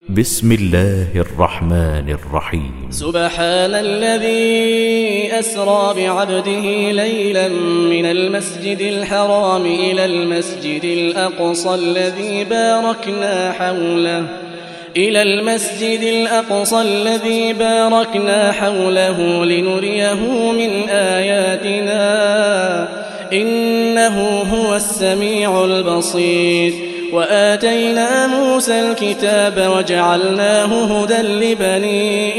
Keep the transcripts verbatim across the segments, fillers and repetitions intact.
بسم الله الرحمن الرحيم. سبحان الذي أسرى بعبده ليلا من المسجد الحرام إلى المسجد الأقصى الذي باركنا حوله إلى المسجد الأقصى الذي باركنا حوله لنريه من آياتنا إنه هو السميع البصير. وآتينا موسى الكتاب وجعلناه هدى لبني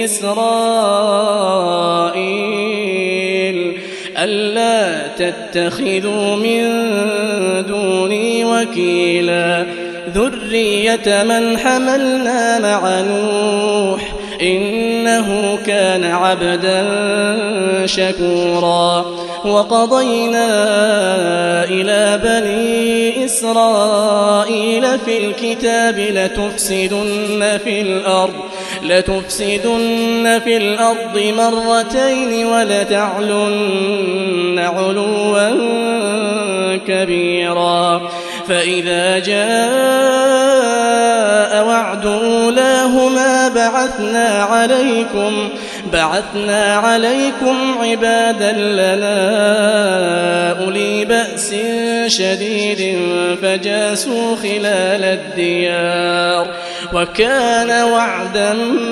إسرائيل ألا تتخذوا من دوني وكيلا ذرية من حملنا مع نوح إنه كان عبدا شكورا. وقضينا إلى بني إسرائيل في الكتاب لتفسدن في الأرض لتفسدن في الأرض مرتين ولتعلن علوا كبيرا. فإذا جاء وعد أولاهما بعثنا عليكم بعثنا عليكم عبادا لنا أولي بأس شديد فجاسوا خلال الديار وكان وعدا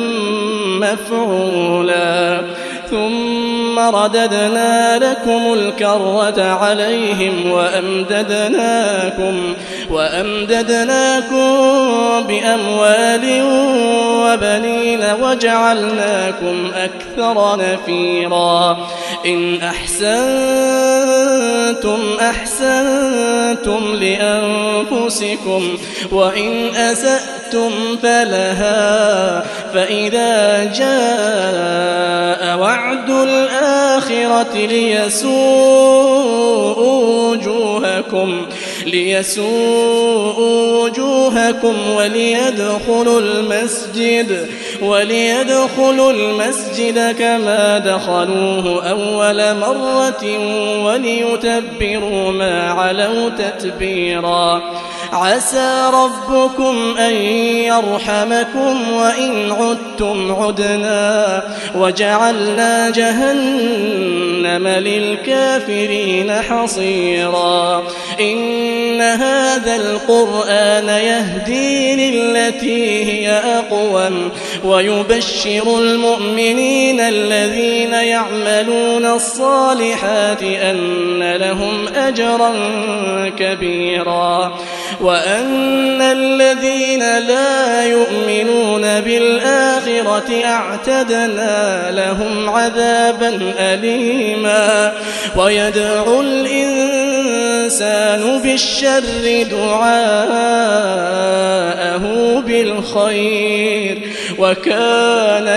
مفعولا. ثم رددنا لكم الكرة عليهم وأمددناكم وأمددناكم بأموال وبنين وجعلناكم أكثر نفيرا. إن أحسنتم أحسنتم لأنفسكم وإن أسأتم فلها. فإذا جاء وعد الآخرة ليسوءوا وجوهكم ليسوءوا وجوهكم وليدخلوا المسجد وليدخلوا المسجد كما دخلوه أول مرة وليتبروا ما علوا تتبيرا. عسى ربكم أن يرحمكم وإن عدتم عدنا وجعلنا جهنم للكافرين حصيرا. إن هذا القرآن يهدي للتي هي أقوم ويبشر المؤمنين الذين يعملون الصالحات أن لهم أجرا كبيرا وأن الذين لا يؤمنون بالآخرة أعتدنا لهم عذابا أليما. ويدعو الإنسان بالشر دعاءه بالخير وكان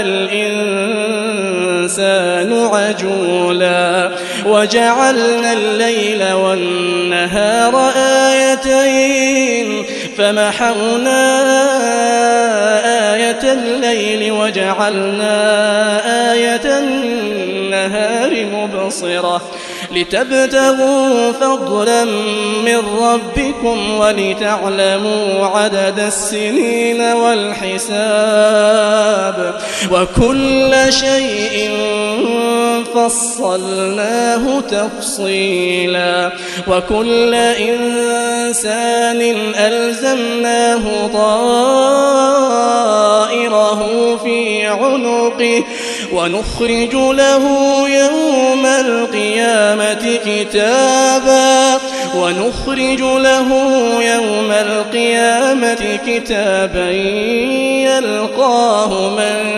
الإنسان عجولا. وجعلنا الليل والنهار آيتين فمحونا آية الليل وجعلنا آية النهار مبصرة لتبتغوا فضلا من ربكم ولتعلموا عدد السنين والحساب وكل شيء فصلناه تفصيلا. وكل إنسان ألزمناه طائره في عنقه ونخرج له يوم القيامة كتابا ونخرج له يوم القيامة كتابا يلقاه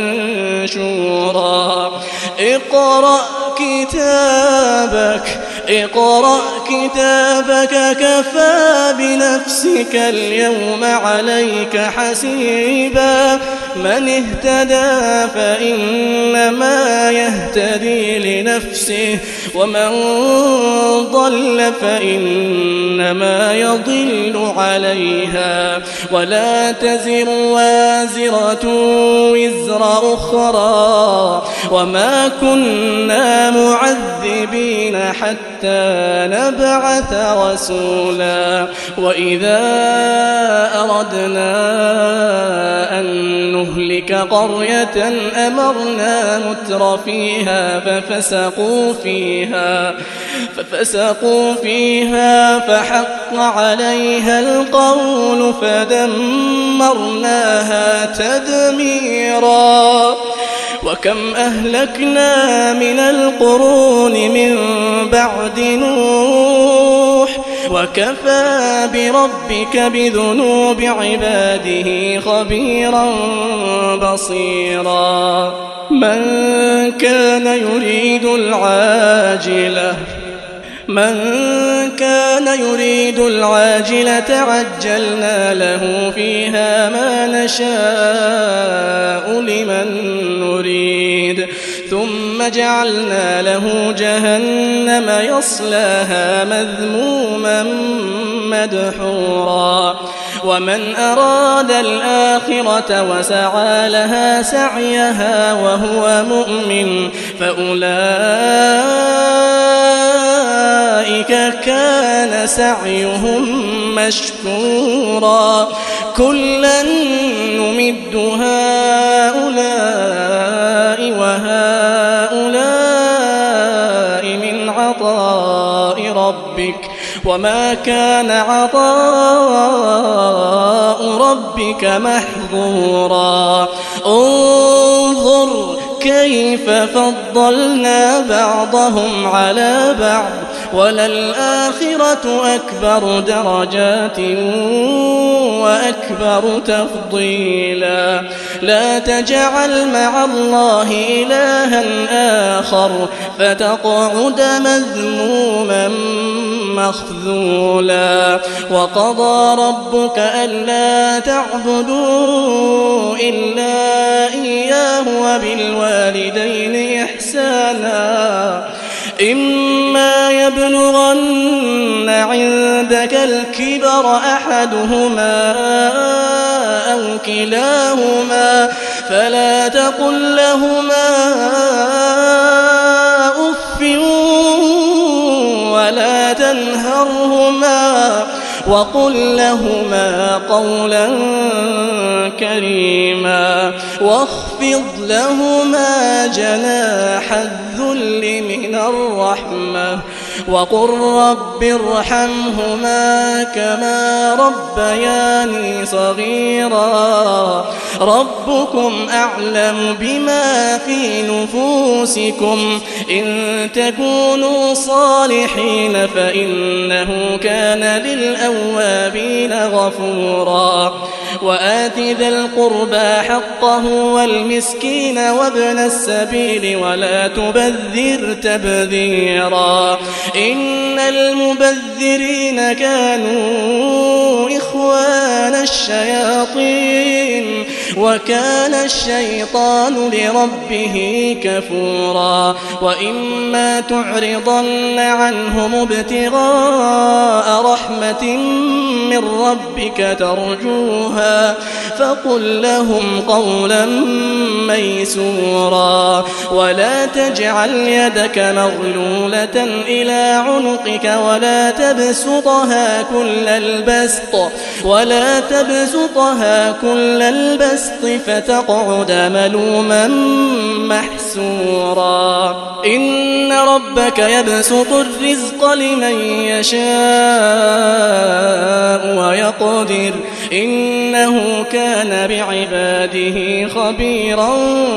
منشورا. اقرأ كتابك اقرأ كتابك كفى بنفسك اليوم عليك حسيبا. من اهتدى فإنما يهتدي لنفسه ومن ضل فإنما يضل عليها ولا تزر وازرة وزر أخرى وما كنا معذبين حتى نبعث رسولا وإذا أردنا أن نهلك قرية أمرنا متر فيها ففسقوا فيها ففسقوا فيها فحق عليها القول فدمرناها تدميرا وكم أهلكنا من القرون من بعد نوح وكفى بربك بذنوب عباده خبيرا بصيرا من كان يريد العاجلة من كان يريد العاجلة عجلنا له فيها ما نشاء لمن نريد ثم جعلنا له جهنم يصلاها مذموما مدحورا ومن أراد الآخرة وسعى لها سعيها وهو مؤمن فأولئك كان سعيهم مشكورا كلا نمد هؤلاء وهؤلاء من عطاء ربك وما كان عطاء ربك محظورا انظر كيف فضلنا بعضهم على بعض وللآخرة أكبر درجات وأكبر تفضيلا لا تجعل مع الله إلها آخر فتقعد مذموما مخذولا وقضى ربك ألا تعبدوا إلا إياه وبالوالدين إحسانا إما يبلغن عندك الكبر أحدهما أو كلاهما فلا تقل لهما أف ولا تنهرهما وقل لهما قولا كريما واخفض لهما جناح الذل من الرحمة وقل رب ارحمهما كما ربياني صغيرا ربكم أعلم بما في نفوسكم إن تكونوا صالحين فإنه كان للأوابين غفورا وآت ذا القربى حقه والمسكين وابن السبيل ولا تبذر تبذيرا إن المبذرين كانوا إخوان الشياطين وكان الشيطان لربه كفورا وإما تعرضن عنهم ابتغاء رحمة من ربك ترجوها فقل لهم قولا ميسورا ولا تجعل يدك مغلولة إلى عنقك ولا تبسطها كل البسط ولا تبسطها كل البسط فتقعد ملوما محسورا إن ربك يبسط الرزق لمن يشاء ويقدر إنه كان بعباده خبيرا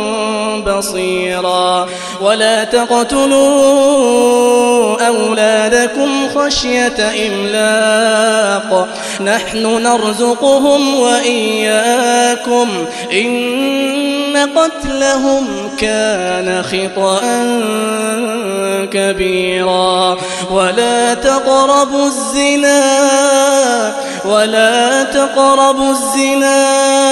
بصيرا ولا تقتلوا أولادكم خشية إملاق نحن نرزقهم وإياكم إن قتلهم كان خطأ كبيرا ولا تقربوا الزنا ولا تقربوا الزنا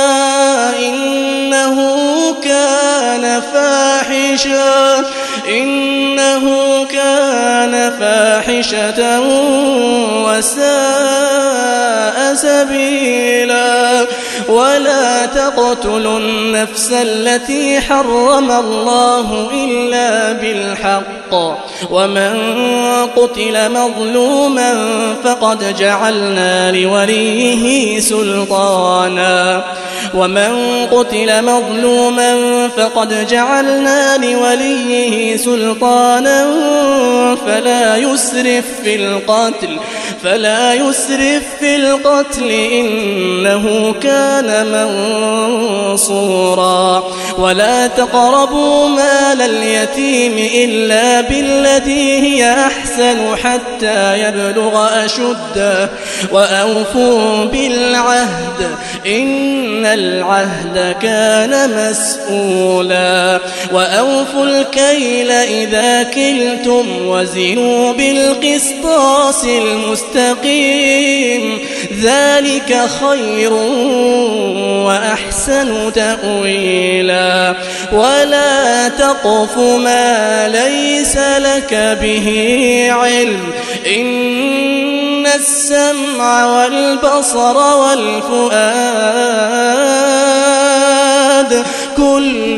إنه كان فاحشا إنه كان فاحشة وساء سبيلا ولا تقتلوا النفس التي حرم الله إلا بالحق ومن قتل مظلوما فقد جعلنا لوليه سلطانا ومن قتل مظلوما فقد جعلنا لوليه سلطانا فلا يسرف في القتل فلا يسرف في القتل إنه كان منصورا ولا تقربوا مال اليتيم إلا بالتي هي أحسن حتى يبلغ أشده وأوفوا بالعهد إن العهد كان مسؤولا وأوفوا الكيل إذا كلتم وزنوا بالقسطاس المستقيم ذلك خير وأحسن تأويلا ولا تقف ما ليس لك به علم إن السمع والبصر والفؤاد كل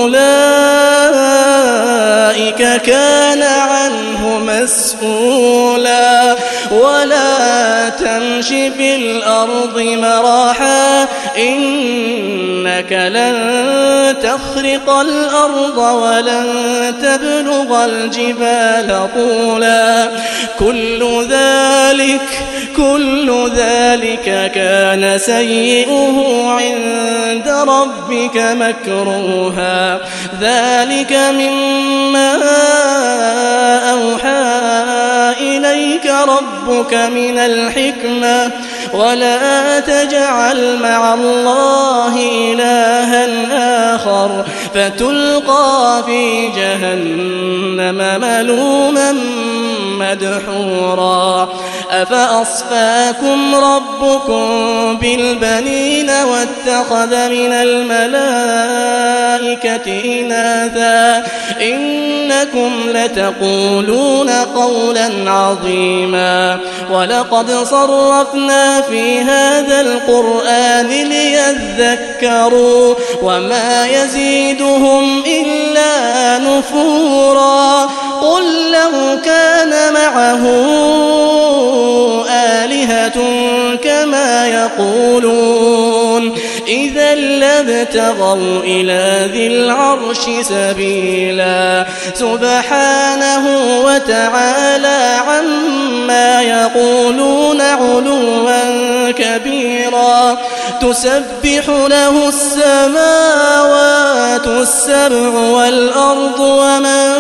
أولئك كان عنه مسؤولا ولا تمش في الأرض مراحا إنك لن تخرق الأرض ولن تبلغ الجبال طولا كل ذلك كل ذلك كان سيئه عند ربك مكروها ذلك مما أوحى إليك ربك من الحكمة ولا تجعل مع الله إلها آخر فتلقى في جهنم ملوما مدحورا أفأصفاكم ربكم بالبنين واتخذ من الملائكة إناثا إنكم لتقولون قولا عظيما ولقد صرفنا في هذا القرآن ليذكروا وما يزيدهم إلا نفورا قل لو كان معه آلهة كما يقولون إذا لابتغوا إلى ذي العرش سبيلا سبحانه وتعالى عما يقولون علوا كبيرا تسبح له السماوات السبع والأرض ومن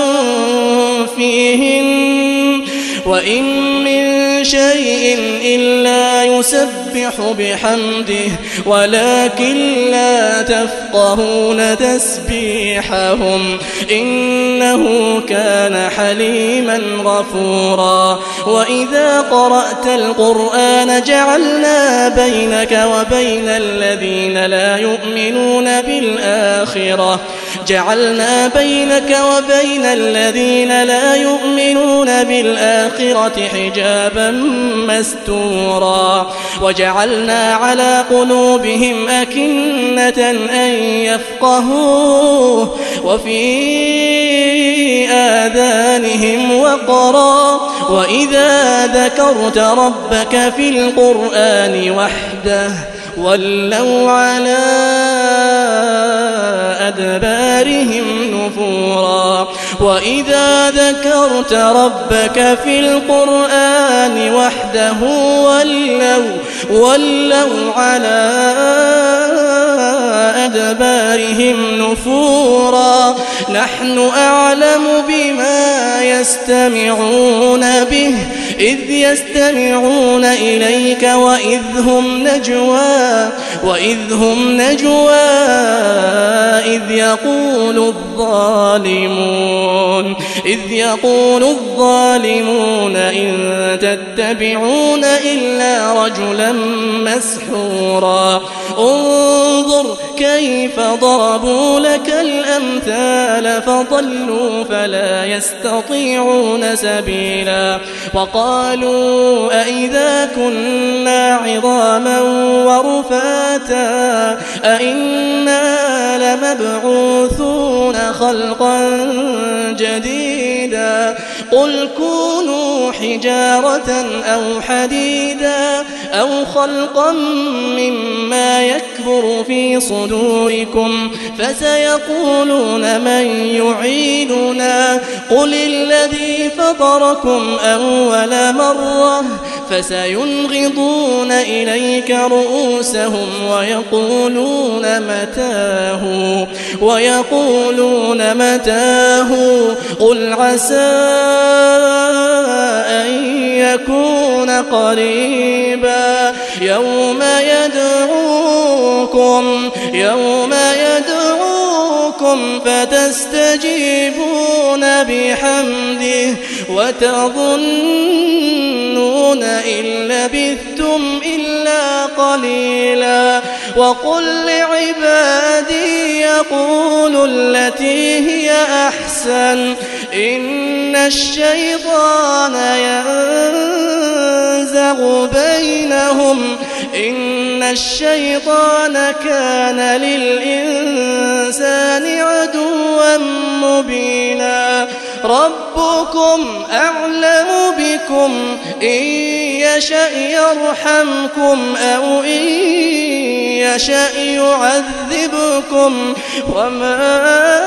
فيهن وإن من شيء إلا يسبح بحمده ولكن لا تفقهون تسبيحهم إنه كان حليما غفورا وإذا قرأت القرآن جعلنا بينك وبين الذين لا يؤمنون بالآخرة جعلنا بينك وبين الذين لا يؤمنون بالآخرة حجابا مستورا وجعلنا على قلوبهم أكنة أن يفقهوه وفي آذانهم وقرا وإذا ذكرت ربك في القرآن وحده ولوا على أدبارهم نفورا وإذا ذكرت ربك في القرآن وحده ولوا, ولوا على أدبارهم نفورا نحن أعلم بما يستمعون به إذ يستمعون إليك وإذ هم نجوى وإذ هم نجوى إذ يقول الظالمون إذ يقول الظالمون إن تتبعون إلا رجلا مسحورا انظر كيف ضربوا لك الأمثال فضلوا فلا يستطيعون سبيلا وقالوا أئذا كنا عظاما ورفاتا أئنا لمبعوثون خلقا جديدا قل كونوا حجارة أو حديدا أو خلقا مما يكبر في صدوركم فسيقولون من يعيدنا قل الذي فطركم أول مرة فسينغضون إليك رؤوسهم ويقولون متاه ويقولون متاه قل عسى أن يكون قريبا يوم يدعوكم يوم يدعوكم فتستجيبون بحمده وتظنون إن لبثتم إلا قليلا وقل لعبادي يقولوا التي هي أحسن إن الشيطان ينزغ بينهم إن الشيطان كان للإنسان عدوا مبينا ربكم أعلم بكم إن يشأ يرحمكم أو إن يشأ يعذبكم وما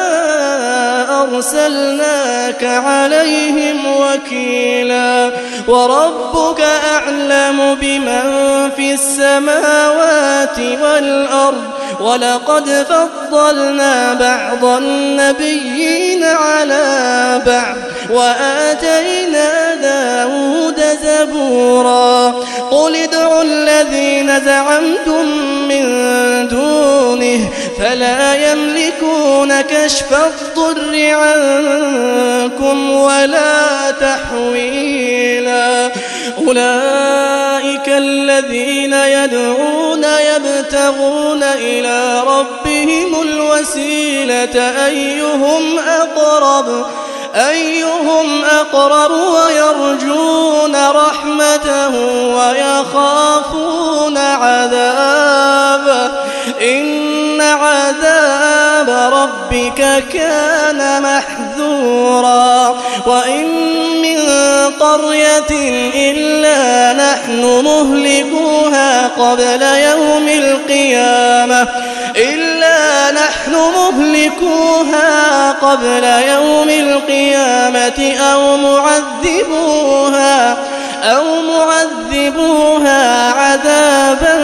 أرسلناك عليهم وكيلا وربك أعلم بمن في السماوات والأرض ولقد فضلنا بعض النبيين على بعض وآتينا داود زبورا قل ادعوا الذين زعمتم من دونه فلا يملكون كشف الضر عنكم ولا تحويلا أولئك الذين يدعون يبتغون إلى ربهم الوسيلة أيهم أقرب أيهم أقرب ويرجون رحمته ويخافون عذابه إن عذاب ربك كان محذورا وإن من قرية إلا نحن مهلكوها قبل يوم القيامة إلا نحن مهلكوها قبل يوم القيامة أو معذبوها أو معذبوها عذابا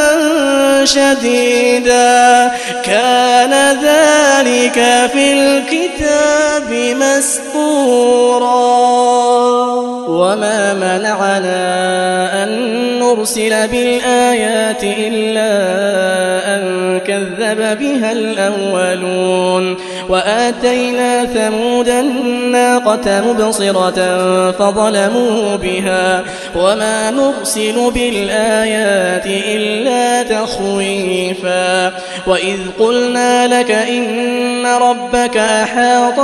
شديدا كان ذلك في الكتاب مسطورا وما منعنا أن نرسل بالآيات إلا أن كذب بها الأولون وآتينا ثمود الناقة مبصرة فظلموا بها وما نرسل بالآيات إلا تخويفا وإذ قلنا لك إن ربك أحاط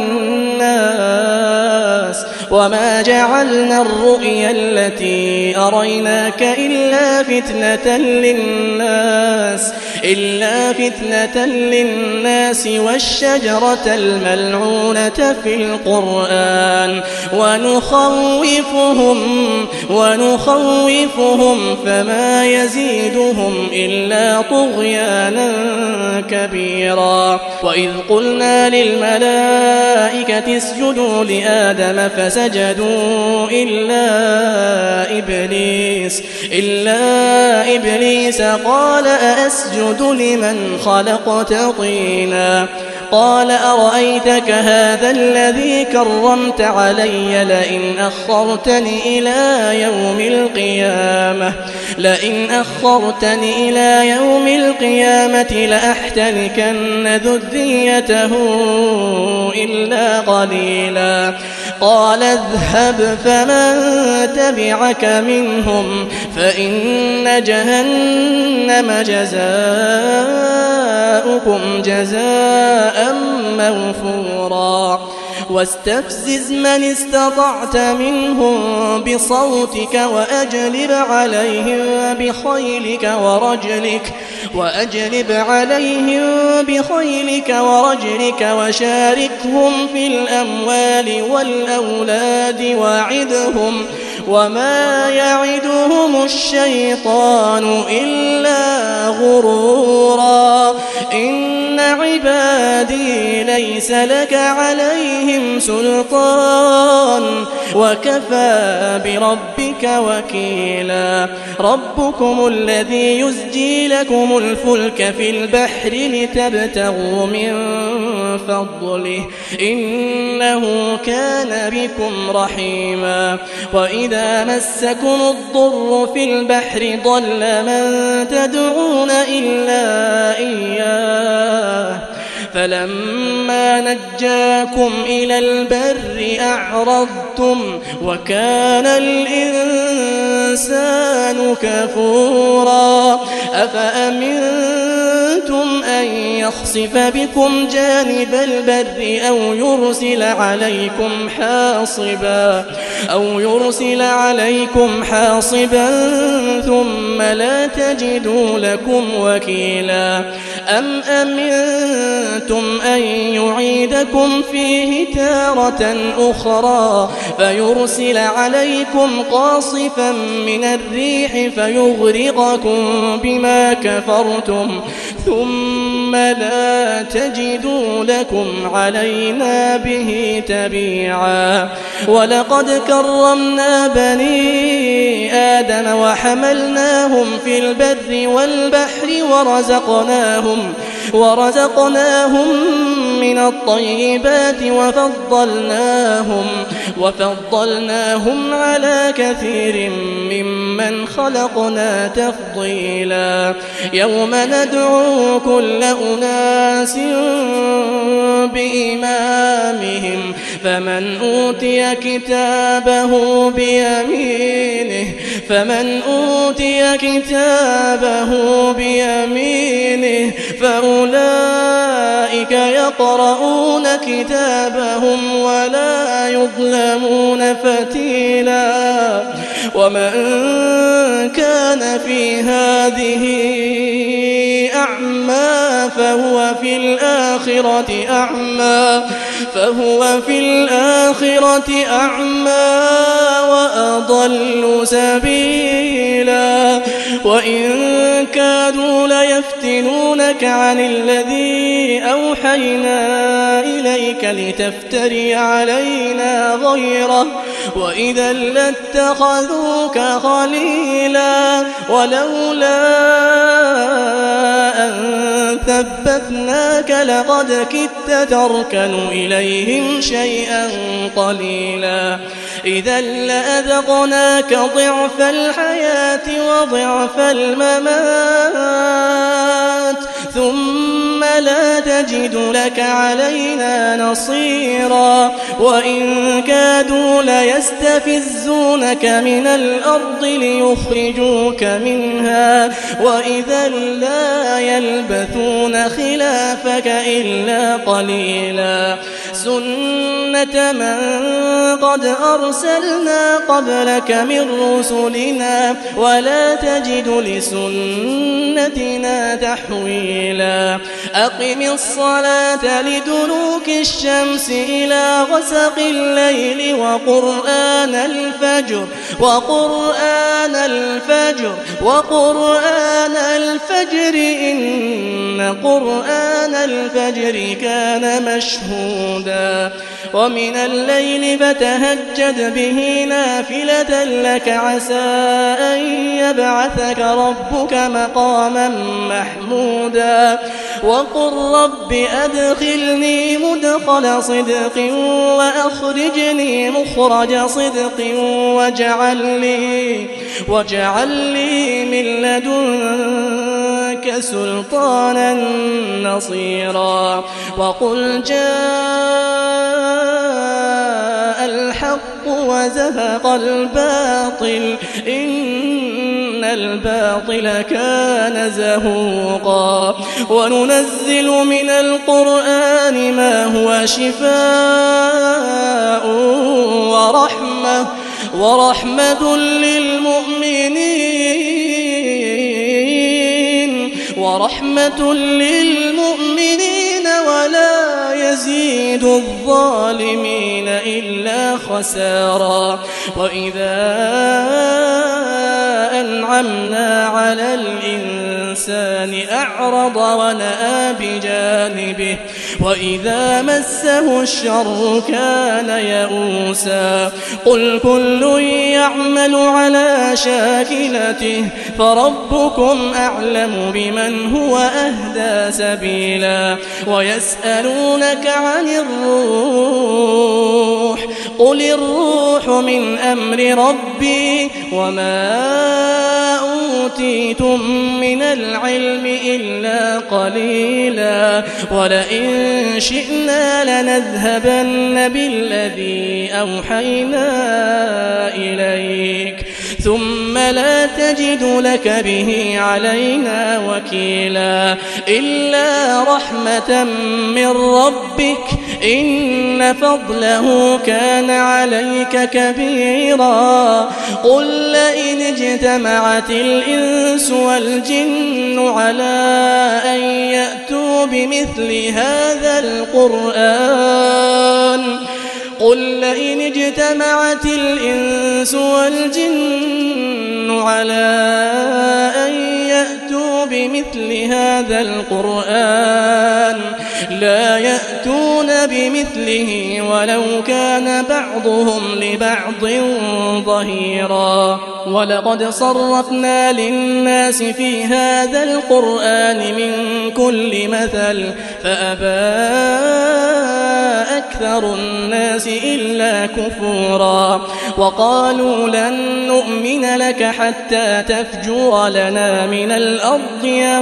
بالناس وما جعلنا الرؤيا التي أريناك إلا فتنة للناس إلا فتنة للناس والشجرة الملعونة في القرآن ونخوفهم ونخوفهم فما يزيدهم إلا طغيانا كبيرا وإذ قلنا للملائكة اسجدوا لآدم فسجدوا إلا إبليس إلا إبليس قال أأسجد لمن خلقت طينا قال أرأيتك هذا الذي كرمت علي لئن أخرتني إلى يوم القيامة لئن أخرتني إلى يوم القيامة لأحتنكن ذريته إلا قليلا قال اذهب فمن تبعك منهم فإن جهنم جزاؤكم جزاء موفورا واستفزز من استطعت منهم بصوتك وأجلب عليهم بخيلك ورجلك وأجلب عليهم بخيلك ورجلك وشاركهم في الأموال والأولاد وعدهم وما يعدهم الشيطان إلا غرورا إن عبادي ليس لك عليهم سلطان وكفى بربك وكيلا ربكم الذي يزجي لكم الفلك في البحر لتبتغوا من فضله إنه كان بكم رحيما وإذا مسكم الضر في البحر ضل من تدعون إلا إياه فلما نجاكم إلى البر أعرضتم وكان الإنسان كفورا أفأمنتم أن يخسف بكم جانب البر أو يرسل عليكم حاصبا أو يرسل عليكم حاصبا ثم لا تجدوا لكم وكيلا أم أمنتم أن يعيدكم فيه تارة أخرى فيرسل عليكم قاصفا من الريح فيغرقكم بما كفرتم ثم لا تجدوا لكم علينا به تبيعا ولقد كرمنا بني آدم وحملناهم في البر والبحر ورزقناهم ورزقناهم من الطيبات وفضلناهم وفضلناهم على كثير ممن خلقنا تفضيلا يوم ندعو كل أناس بإمامهم فمن أوتي كتابه بيمينه فمن أوتي كتابه بيمينه فأولئك يقرؤون كتابهم ولا يظلمون فتيلا ومن كان في هذه أعمى فهو في الآخرة أعمى فهو في الآخرة أعمى وأضل سبيلا وإن كادوا ليفتنونك عن الذي أوحينا إليك لتفتري علينا غيره وإذا لاتخذوك خليلا ولولا أن ثبتناك لقد كدت تركن إليهم شيئا قليلا إذا لأذقناك ضعف الحياة وضعف الممات ثم لا تجد لك علينا نصيرا وإن كادوا ليستفزونك من الأرض ليخرجوك منها وإذا لا يلبثون خلافك إلا قليلا سنة من قد أرسلنا قبلك من رسلنا ولا تجد لسنتنا تحويلا أقم الصلاة لدلوك الشمس إلى غسق الليل وقرآن الفجر وقرآن الفجر وقرآن الفجر إن قرآن الفجر كان مشهودا ومن الليل فتهجد به نافلة لك عسى أن يبعثك ربك مقاما محمودا وقل رب أدخلني مدخل صدق وأخرجني مخرج صدق واجعل لي, واجعل لي من لدنك سلطانا نصيرا وقل جاء الحق وزهق الباطل إن الباطل كان زهوقا وننزل من القرآن ما هو شفاء ورحمة ورحمة للمؤمنين ورحمة للمؤمنين ولا يزيد الظالمين إلا خسارا وإذا أنعمنا على الإنسان أعرض ونأى بجانبه وإذا مسه الشر كان يئوسا قل كل يعمل على شاكلته فربكم أعلم بمن هو أهدى سبيلا ويسألونك عن الروح قل الروح من أمر ربي وما أوتيتم من العلم إلا قليلا ولئن شئنا لنذهبن بالذي أوحينا إليك ثم لا تجد لك به علينا وكيلا إلا رحمة من ربك إن فضله كان عليك كبيرا قل لئن اجتمعت الإنس والجن على أن يأتوا بمثل هذا القرآن قل لئن اجتمعت الإنس والجن على أن يأتوا بمثل هذا القرآن لا يأتون بمثله ولو كان بعضهم لبعض ظهيرا ولقد صرفنا للناس في هذا القرآن من كل مثل فأبى أكثر الناس إلا كفورا وقالوا لن نؤمن لك حتى تفجر لنا من الأرض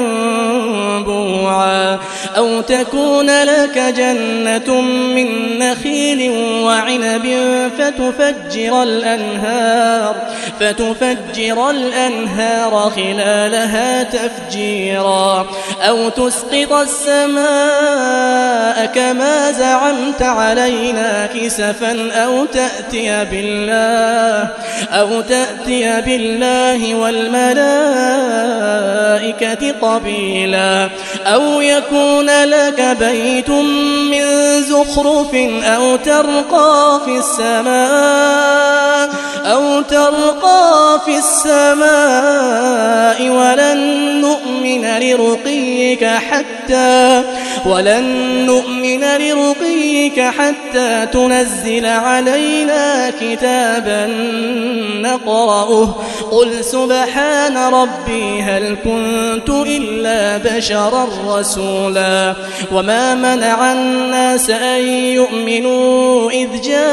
ينبوعا أو تكون لك جنة من نخيل وعنب فتفجر الأنهار فتفجر الأنهار خلالها تفجيرا أو تسقط السماء كما زعمت علينا كسفا أو تأتي بالله أو تأتي بالله والملائكة قبيلا أو يكون لك بيت من زخرف أو ترقى في السماء أو ترقى في السماء ولن نؤمن لرقيك حتى ولن نؤمن لرقيك حتى تنزل علينا كتابا نقرأه قل سبحان ربي هل كنت إلا بشرا رسولا وما منع الناس أن يؤمنوا إذ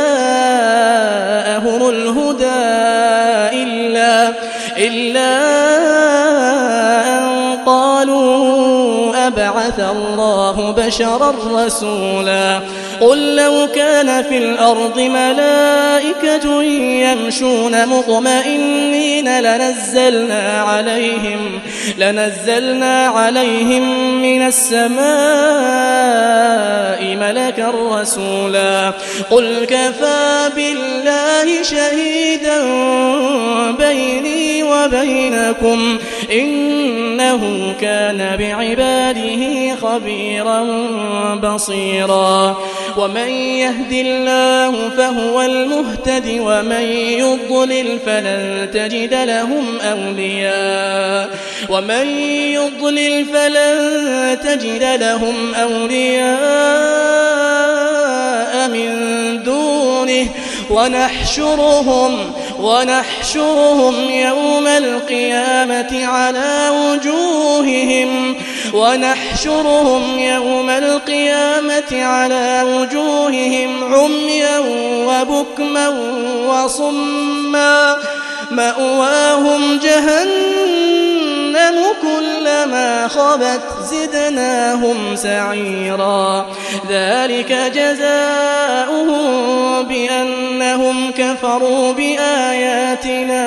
جاءهم الهدى إلا, إلا أن قالوا أبعث الله بشرا رسولا قل لو كان في الأرض ملائكة يمشون مطمئنين لنزلنا عليهم لنزلنا عليهم من السماء ملكا رسولا قل كفى بالله شهيدا بيني وبينكم إنه كان بعباده خبيرا بصيرا ومن يهد الله فهو المهتد ومن يضلل فلن تجد لهم أولياء ومن يضلل فلن تجد لهم أولياء من دونه ونحشرهم ونحشرهم يوم القيامة على وجوههم ونحشرهم يوم القيامة على وجوههم عميا وبكما وصما مأواهم جهنم كلما خبت زدناهم سعيرا ذلك جزاؤهم بأنهم كفروا بآياتنا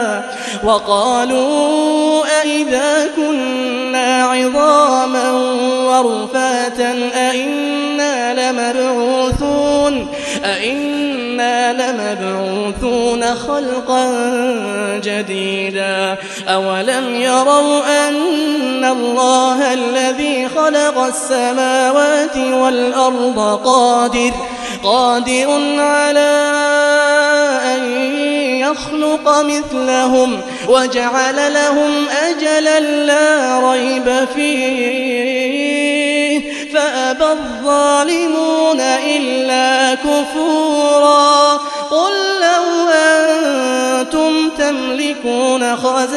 وقالوا أئذا كنا عظاما ورفاتا أئنا لمبعوثون أئنا لمبعوثون خلقا جديدا أولم يروا أن الله الذي خلق السماوات والأرض قادر قادر على أن يخلق مثلهم وجعل لهم أجلا لا ريب فيه فأبى الظالمون إلا كفورا قل لو أنتم تملكون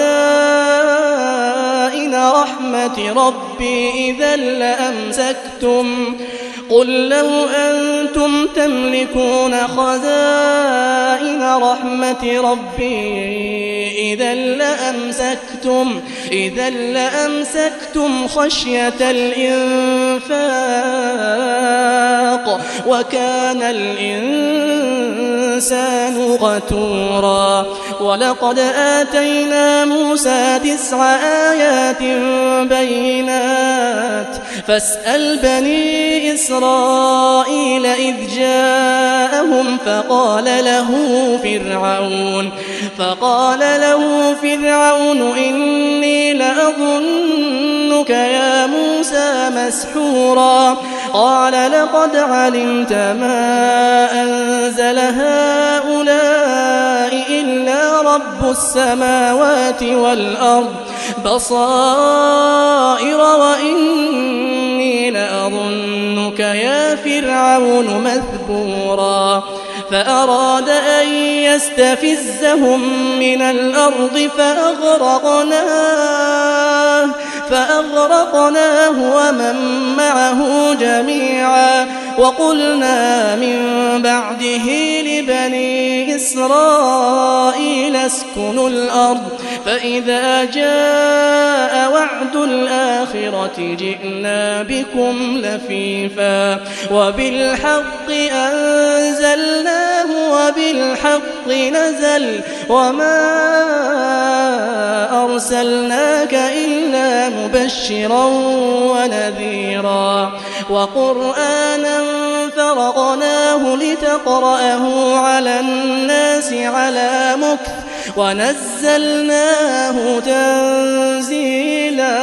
خزائن رحمة ربي إذا لأمسكتم قل لو أنتم تملكون خزائن رحمة ربي إذا لأمسكتم إذا لأمسكتم خشية الإنفاق وكان الإنسان غتورا ولقد آتينا موسى تسع آيات بينات فاسأل بني إسرائيل إذ جاءهم فقال له فرعون فقال له فرعون إني لأظنك يا موسى مسحورا قال لقد علمت ما أنزل هؤلاء إلا رب السماوات والأرض بصائر وإني لأظنك يا فرعون مثبورا فأراد أن يستفزهم من الأرض فأغرقناه فأغرقناه ومن معه جميعا وقلنا من بعده لبني إسرائيل اسكنوا الأرض فإذا جاء وعد الآخرة جئنا بكم لفيفا وبالحق أنزلناه وبالحق نزل وما أرسلناك إلا مبشرا ونذيرا وقرآنا فرقناه لتقرأه على الناس على مكث ونزلناه تنزيلا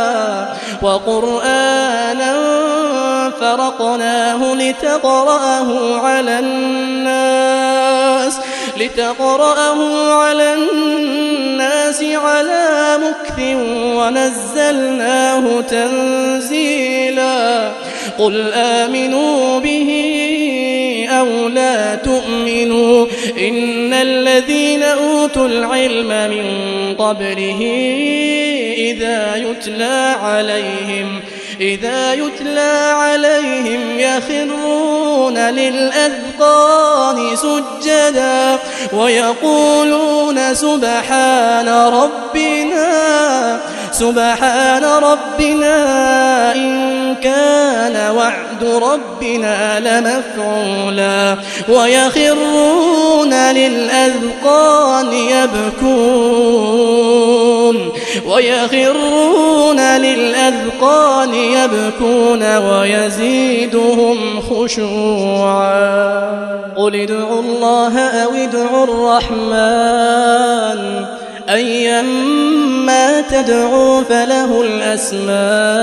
وقرآنا فرقناه لتقرأه على الناس لتقرأه على الناس على مكث ونزلناه تنزيلا قل آمنوا به أو لا تؤمنوا إن الذين أوتوا العلم من قبله إذا يتلى عليهم إذا يتلى عليهم يخرون للأذقان سجدا ويقولون سبحان ربنا سبحان ربنا إن كان وعد ربنا لمفعولا ويخرون للأذقان يبكون ويخرون للأذقان يبكون ويزيدهم خشوعا قل ادعوا الله أو ادعوا الرحمن أيما تدعوا فله الأسماء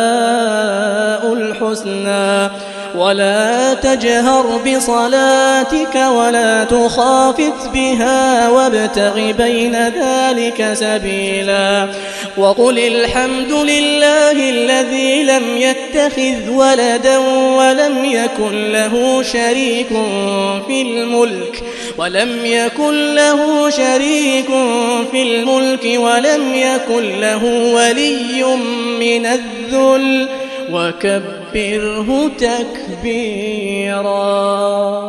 الحسنى ولا تجهر بصلاتك ولا تخافت بها وابتغ بين ذلك سبيلا وقل الحمد لله الذي لم يتخذ ولدا ولم يكن له شريك في الملك ولم يكن له شريك في الملك ولم يكن له ولي من الذل وكبره تكبيرا.